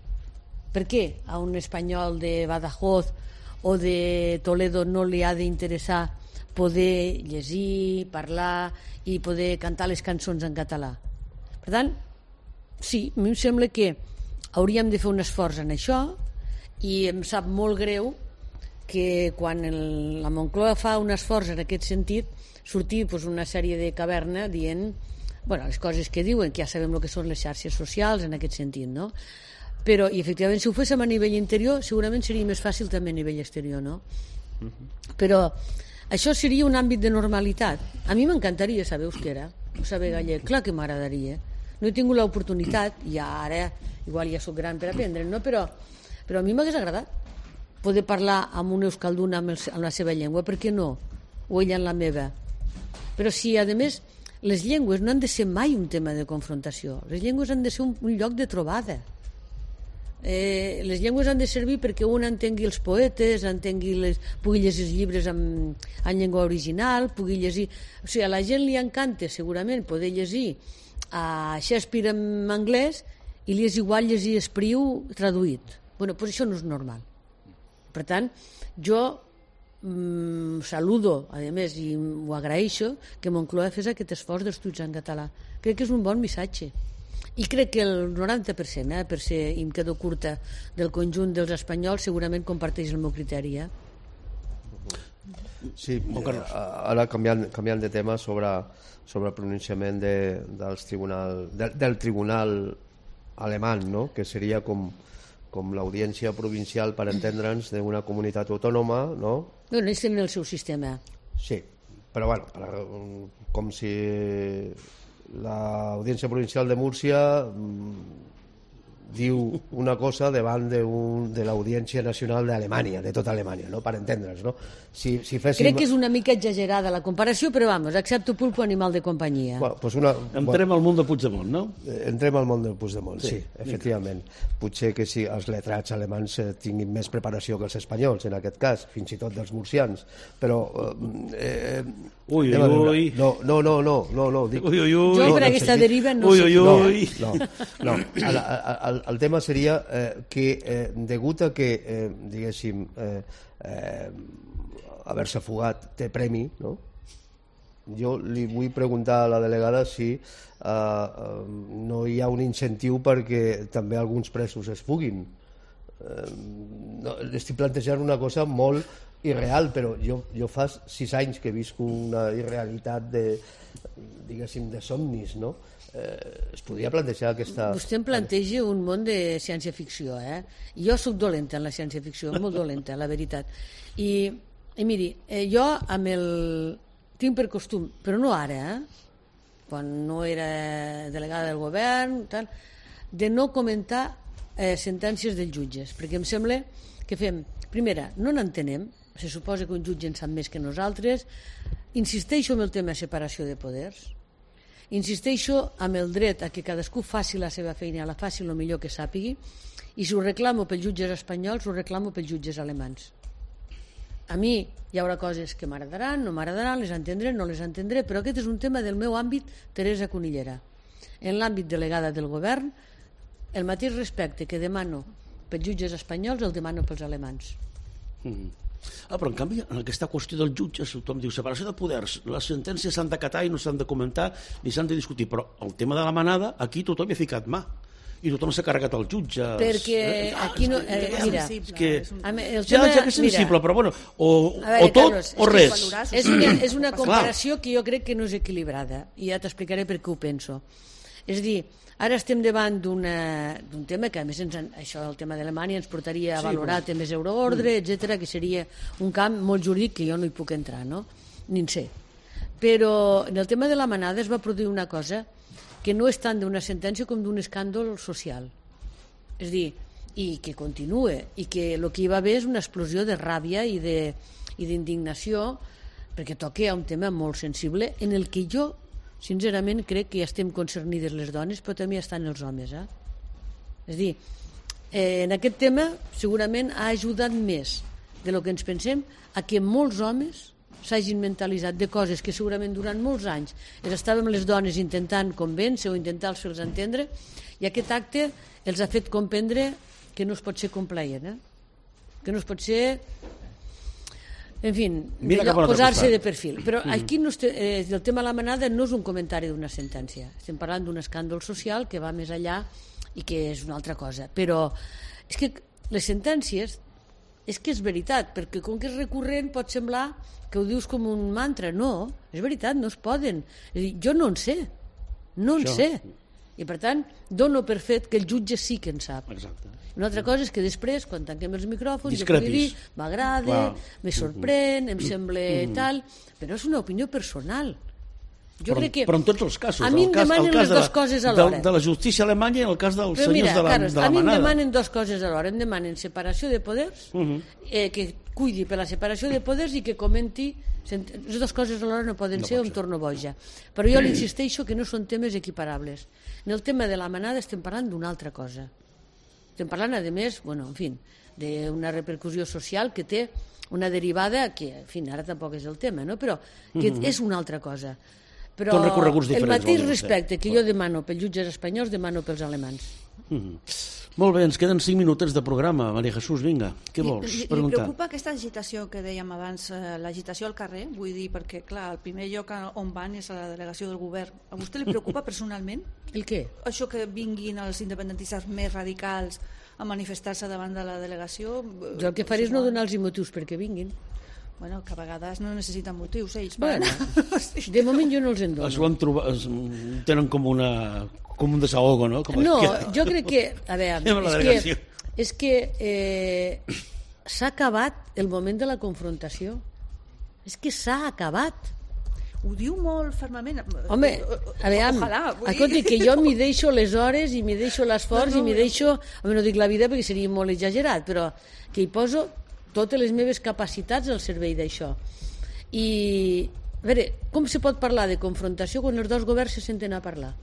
Per què a un espanyol de Badajoz o de Toledo no li ha d'interessar poder llegir, parlar i poder cantar les cançons en català? Per tant, sí, a mi em sembla que hauríem de fer un esforç en això, i em sap molt greu que quan el, la Moncloa fa un esforç en aquest sentit sortir pues, una sèrie de caverna dient bueno, les coses que diuen, que ja sabem el que són les xarxes socials en aquest sentit, no? Però, i efectivament, si ho féssim a nivell interior segurament seria més fàcil també a nivell exterior, no? Uh-huh. Però això seria un àmbit de normalitat. A mi m'encantaria saber euskera, o saber gallec, clar que m'agradaria. No he tingut l'oportunitat, i ara igual ja sóc gran per aprendre, no? però, però a mi m'hagués agradat poder parlar amb un euskaldun amb, el, amb la seva llengua, per què no? O ella en la meva. Però si, a més, les llengües no han de ser mai un tema de confrontació, les llengües han de ser un, un lloc de trobada. Eh, les llengües han de servir perquè un entengui els poetes, entengui les, pugui llegir els llibres en, en llengua original, pugui llegir... O sigui, a la gent li encanta segurament poder llegir a Shakespeare en anglès i li és igual llegir Espriu traduït. Bueno, doncs això no és normal. Per tant, jo mmm, saludo, a més, i ho agraeixo, que Moncloa fes aquest esforç d'estudis en català. Crec que és un bon missatge. I crec que el noranta per cent, eh, per ser, i em quedo curta, del conjunt dels espanyols segurament comparteix el meu criteri. Eh? Sí, ara canviant, canviant de tema sobre, sobre el pronunciament de, dels tribunal, de, del tribunal alemany, no? Que seria com, com l'audiència provincial, per entendre'ns, d'una comunitat autònoma, no? No, ells tenen el seu sistema. Sí, però bueno, per, com si l'audiència provincial de Múrcia diu una cosa davant de, un, de l'audiència nacional d'Alemanya, de tota Alemanya, no? Per entendre'ns, no? Si, si féssim... Crec que és una mica exagerada la comparació, però vamos, accepto pulpo animal de companyia. Bueno, pues una, entrem bueno, al món de Puigdemont, no? Entrem al món de Puigdemont, sí, sí, efectivament. Vinga. Potser que si els letrats alemans tinguin més preparació que els espanyols, en aquest cas, fins i tot dels murcians, però... Eh, ui, ui, ui. No, no, no, no, no, no dic... Ui, ui, ui. Jo no, per no aquesta sentit... deriva no ui, sé. Ui, ui, No, no, no. El, el, el tema seria eh, que, eh, degut a que, eh, diguéssim, eh, eh, haver-se fugat té premi, no? Jo li vull preguntar a la delegada si eh, eh, no hi ha un incentiu perquè també alguns presos es fuguin. Eh, no, estic plantejant una cosa molt irreal, però jo, jo fa sis anys que visc una irrealitat de, diguéssim, de somnis, no? Eh, es podria plantejar aquesta... Vostè em planteja un món de ciència-ficció, eh? Jo sóc dolenta en la ciència-ficció, molt dolenta, la veritat. I, i miri, eh, jo amb el... tinc per costum, però no ara, eh? Quan no era delegada del govern, tal, de no comentar eh, sentències dels jutges, perquè em sembla que fem... Primera, no n'entenem, se suposa que un jutge en sap més que nosaltres. Insisteixo en el tema de separació de poders, insisteixo amb el dret a que cadascú faci la seva feina, la faci el millor que sàpigui, i si ho reclamo pels jutges espanyols, ho reclamo pels jutges alemans. A mi hi haurà coses que m'agradaran, no m'agradaran, les entendré, no les entendré, però aquest és un tema del meu àmbit, Teresa Cunillera. En l'àmbit delegada del govern, el mateix respecte que demano pels jutges espanyols el demano pels alemans. Mm. Ah, però en canvi, en aquesta qüestió dels jutges, tothom diu separació de poders, les sentències s'han d'acatar i no s'han de comentar ni s'han de discutir, però el tema de la manada, aquí tothom hi ha ficat mà i tothom s'ha carregat el jutge. Perquè eh, aquí no... Eh, mira, és que... el ja, tema, ja que és sensible, mira, però bueno, o, veure, o tot Carlos, o res. És una, és una comparació que jo crec que no és equilibrada, i ja t'explicaré per què ho penso. És a dir, ara estem davant d'un tema que, a més, ens, això, el tema d'Alemanya ens portaria a sí, valorar bueno. temes euroordre, etcètera, que seria un camp molt jurídic que jo no hi puc entrar, no? Ni en sé. Però en el tema de la manada es va produir una cosa que no és tant d'una sentència com d'un escàndol social. És a dir, i que continua, i que el que hi va haver és una explosió de ràbia i d'indignació, perquè toca a un tema molt sensible en el que jo sincerament crec que ja estem concernides les dones, però també estan els homes. Eh? És a dir, eh, en aquest tema segurament ha ajudat més de lo que ens pensem a que molts homes s'hagin mentalitzat de coses que segurament durant molts anys els estàvem les dones intentant convèncer o intentar fer-los entendre, i aquest acte els ha fet comprendre que no es pot ser complaent, eh? Que no es pot ser... En fi, posar-se de perfil. Però aquí no estem, eh, el tema de la manada no és un comentari d'una sentència. Estem parlant d'un escàndol social que va més allà i que és una altra cosa. Però és que les sentències, és que és veritat, perquè com que és recurrent pot semblar que ho dius com un mantra. No, és veritat, no es poden. És a dir, jo no en sé. No en sé. I per tant, dono per fet que el jutge sí que en sap. Exacte. Una altra cosa és que després, quan tanquem els micròfons, jo Discrepis. pugui dir, m'agrada, me sorprèn, em sembla tal, però és una opinió personal. Jo però, crec que... però en tots els casos. A mi el em cas, demanen el cas les de la, dues coses alhora. De, de la justícia alemanya i el cas dels Però senyors mira, de la, Carles, de la a mi em manada. demanen dues coses alhora. Em demanen separació de poders, uh -huh. eh, que cuidi per la separació de poders i que comenti... Les dues coses alhora no poden No ser o pot em ser. torno boja. Però jo l'insisteixo que no són temes equiparables. En el tema de la manada estem parlant d'una altra cosa. Estem parlant, a més, bueno, en fi, d'una repercussió social que té una derivada que, en fi, ara tampoc és el tema, no? Però que uh -huh. és una altra cosa. Però Són recorreguts el diferents, mateix volen respecte ser. que jo demano pels jutges espanyols, demano pels alemans. Mm -hmm. Molt bé, ens queden cinc minutets de programa. Maria Jesús, vinga, què vols li, li preguntar? preocupa aquesta agitació que dèiem abans, eh, l'agitació al carrer? Vull dir, perquè, clar, el primer lloc on van és a la delegació del govern. A vostè li preocupa personalment El què? això que vinguin els independentistes més radicals a manifestar-se davant de la delegació? Jo el que faré és no donar-los motius perquè vinguin. Bueno, que a vegades no necessiten motius, ells. Bueno, Sí. de moment jo no els en dono. Es ho han trobat, es, tenen com una com un desahogo, no? Com No, que... jo crec que, a veure, Anem a la és delegació. que, és que eh, s'ha acabat el moment de la confrontació. És que s'ha acabat. Ho diu molt fermament. Home, a veure, Ojalà, vull dir- escolti, que jo m'hi deixo les hores i m'hi deixo l'esforç No, no, i m'hi deixo, home, no dic la vida perquè seria molt exagerat, però que hi poso totes les meves capacitats al servei d'això. I, a veure, com se pot parlar de confrontació quan els dos governs se senten a parlar?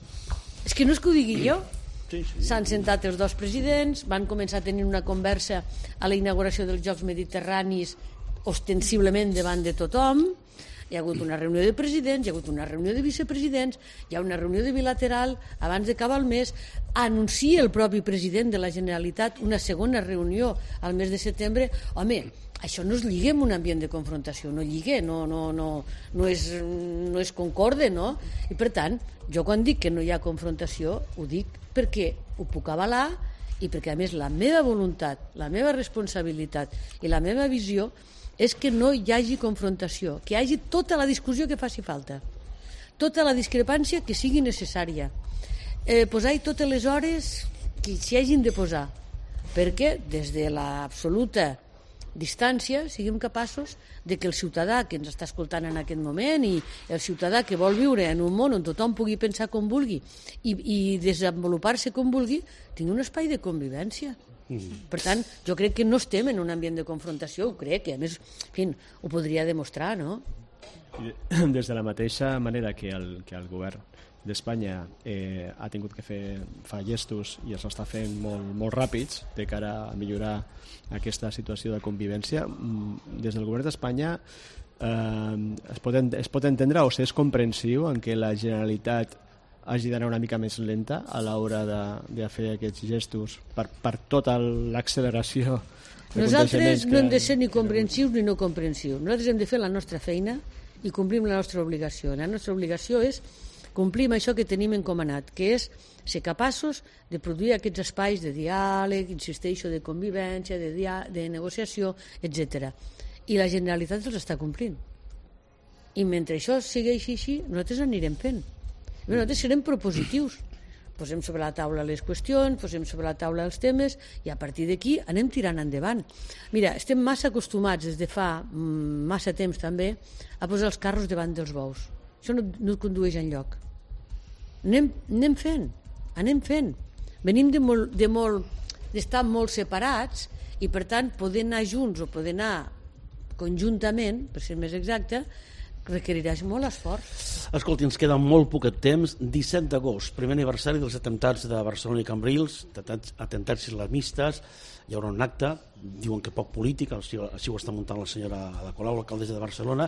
És que no és que ho digui jo. Sí, sí. S'han sentat els dos presidents, van començar a tenir una conversa a la inauguració dels Jocs Mediterranis ostensiblement davant de tothom. Hi ha hagut una reunió de presidents, hi ha hagut una reunió de vicepresidents, hi ha una reunió de bilateral abans d'acabar el mes. Anuncia el propi president de la Generalitat una segona reunió al mes de setembre. Home, això no es lliga amb un ambient de confrontació, no lliga, no, no, no, no, és, no és concorde, no? I per tant, jo quan dic que no hi ha confrontació, ho dic perquè ho puc avalar i perquè a més la meva voluntat, la meva responsabilitat i la meva visió és que no hi hagi confrontació, que hi hagi tota la discussió que faci falta, tota la discrepància que sigui necessària, eh, posar-hi totes les hores que s'hi hagin de posar, perquè des de l'absoluta distància siguem capaços de que el ciutadà que ens està escoltant en aquest moment i el ciutadà que vol viure en un món on tothom pugui pensar com vulgui i, i desenvolupar-se com vulgui tingui un espai de convivència. Mm. Per tant, jo crec que no estem en un ambient de confrontació, ho crec, que a més, en fi, ho podria demostrar, no? Des de la mateixa manera que el, que el govern d'Espanya eh, ha tingut que fer fa gestos i els està fent molt, molt ràpids de cara a millorar aquesta situació de convivència, des del govern d'Espanya eh, es, pot, es pot entendre o s'és comprensiu en què la Generalitat hagi d'anar una mica més lenta a l'hora de, de fer aquests gestos per, per tota l'acceleració de Nosaltres que... no hem de ser ni comprensius ni no comprensius. Nosaltres hem de fer la nostra feina i complim la nostra obligació. La nostra obligació és complir amb això que tenim encomanat, que és ser capaços de produir aquests espais de diàleg, insisteixo, de convivència, de, dia... de negociació, etcètera. I la Generalitat els està complint. I mentre això segueixi així, nosaltres anirem fent. I nosaltres serem propositius. Posem sobre la taula les qüestions, posem sobre la taula els temes i a partir d'aquí anem tirant endavant. Mira, estem massa acostumats des de fa massa temps també a posar els carros davant dels bous. Això no, no condueix enlloc. Anem, anem fent, anem fent. Venim de molt, de molt, d'estar molt separats i per tant poder anar junts o poder anar conjuntament, per ser més exacte, requeriràs molt esforç. Escolti, ens queda molt poquet temps. disset d'agost, primer aniversari dels atemptats de Barcelona i Cambrils, atemptats, atemptats islamistes. Hi haurà un acte, diuen que poc polític, així, així ho està muntant la senyora Ada Colau, l'alcaldessa de Barcelona.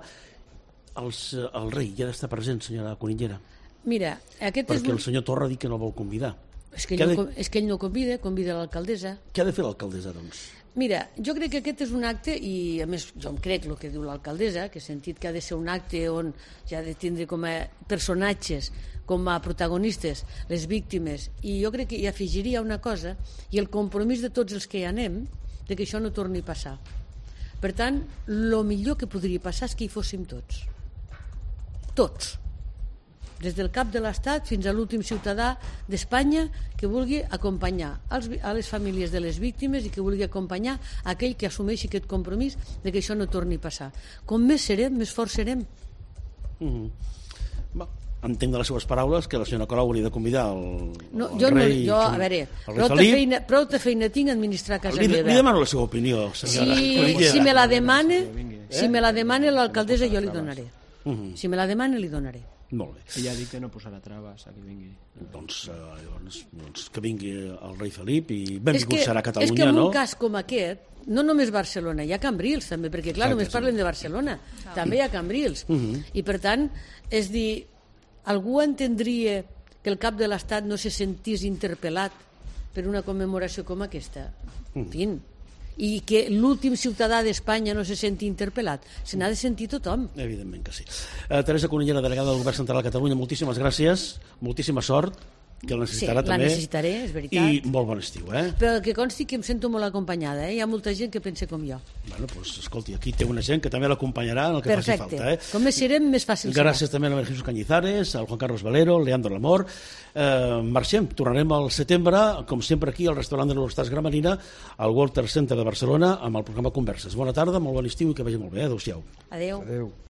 Els, el rei ja ha d'estar present, senyora Cunillera, Mira, aquest perquè és... el senyor Torra ha dit que no vol convidar. És que, Què ha ell de- no, és que ell no convida, convida l'alcaldessa. Què ha de fer l'alcaldessa, doncs? Mira, jo crec que aquest és un acte, i a més jo em crec el que diu l'alcaldessa, que he sentit que ha de ser un acte on ja ha de tindre com a personatges, com a protagonistes, les víctimes, i jo crec que hi afegiria una cosa, i el compromís de tots els que hi anem, de que això no torni a passar. Per tant, el millor que podria passar és que hi fóssim tots. Tots. des del cap de l'Estat fins a l'últim ciutadà d'Espanya que vulgui acompanyar els, a les famílies de les víctimes i que vulgui acompanyar aquell que assumeixi aquest compromís de que això no torni a passar. Com més serem, més forts serem. Mm-hmm. Va, entenc de les seves paraules que la senyora Colau hauria de convidar el, no, el jo rei... No, jo, a veure, el prou de feina, prou de feina tinc a administrar casa li, meva. li demano la seva opinió, senyora. Si, si me la demane, si me la demane l'alcaldessa jo li donaré. Mm-hmm. Si me la demane li donaré. Molt bé. Ella ha dit que no posarà traves a que vingui. Doncs, eh, llavors, doncs que vingui el rei Felip i benvingut que, serà a Catalunya, és que en no? un cas com aquest, no només Barcelona, hi ha Cambrils també, perquè clar, Exacte, només sí. parlen de Barcelona, també hi ha Cambrils. Mhm. I per tant, és dir, algú entendria que el cap de l'Estat no se sentís interpel·lat per una commemoració com aquesta? En fi, i que l'últim ciutadà d'Espanya no se senti interpel·lat, se n'ha de sentir tothom. Evidentment que sí. Uh, Teresa Cunillera, delegada del Govern Central de Catalunya, moltíssimes gràcies, moltíssima sort, que la necessitarà Sí, la també. necessitaré, és veritat. I molt bon estiu, eh? Però que consti que em sento molt acompanyada, eh? Hi ha molta gent que pensa com jo. Bueno, doncs, escolti, aquí té una gent que també l'acompanyarà en el que Perfecte. faci falta, eh? Com més serem, més fàcil serà. Gràcies també a la Maria Jesús Cañizares, al Juan Carlos Valero, al Leandro Lamor. Eh, marxem, tornarem al setembre, com sempre aquí al restaurant de l'Eurostars Gran Marina, al Walter Center de Barcelona, amb el programa Converses. Bona tarda, molt bon estiu i que vagi molt bé. Adéu-siau. Adéu. Adéu.